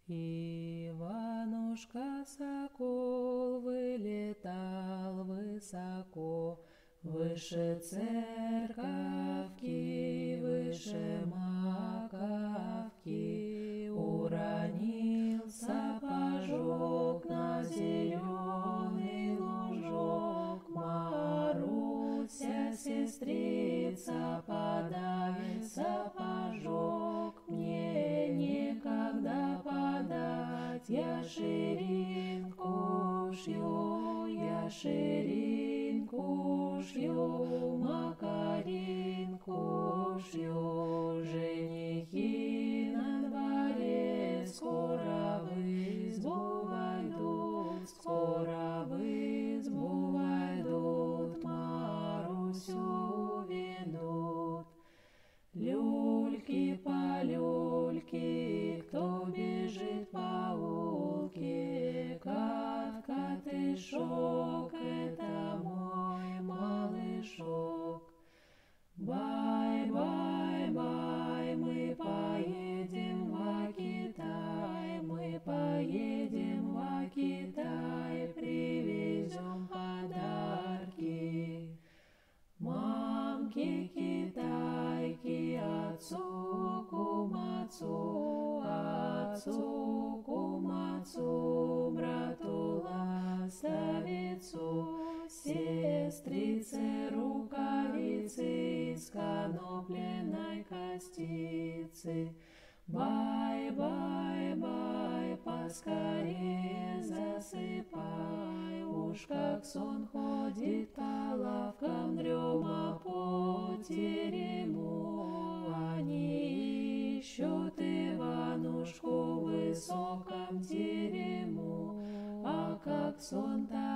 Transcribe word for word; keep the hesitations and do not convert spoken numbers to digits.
Иванушка сокол вылетал высоко, выше церковки, выше маковки, уронил сапожок на зеленый лужок. Маруся, сестрица, подай сапожок, мне некогда подать, я ширинку шью, я ширинку шью, макаринку шью. Женихи на дворе скоро в избу войдут, скоро в избу войдут, Марусю ведут. Люльки по люльке, кто бежит по улке, кат-катышок, это мой малышок. Бай-бай-бай, мы поедем в Китай, мы поедем в Китай, привезем подарки. Мамки китайки, отцу кумацу, отцу кумацу, брату ластовицу, сестрице рукавицы из конопляной костицы. Бай-бай-бай, поскорее засыпай, уж как сон ходит по лавкам, дрема по терему. Они ищут Иванушку в высоком терему, а как сон так